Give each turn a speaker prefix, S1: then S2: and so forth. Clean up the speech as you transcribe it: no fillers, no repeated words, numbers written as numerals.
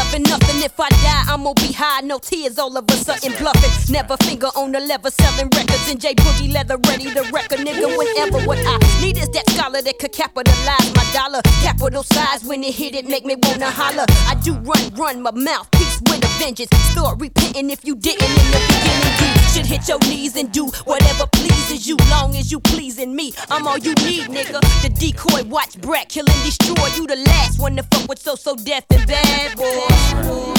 S1: bluffing nothing. If I die, I'm gonna be high, no tears, all of a sudden bluffing. Never finger on the lever, selling records in J Boogie leather, ready to wreck a nigga whenever. What I need is that scholar that could capitalize my dollar. Capital size when it hit it, make me wanna holler. I do run my mouthpiece with a vengeance. Start repenting if you didn't in the beginning. You should hit your knees and do whatever pleases you, long as you pleasing me. I'm all you need, nigga. The decoy, watch Brat, kill and destroy. You the last one to fuck with so deaf and bad boy.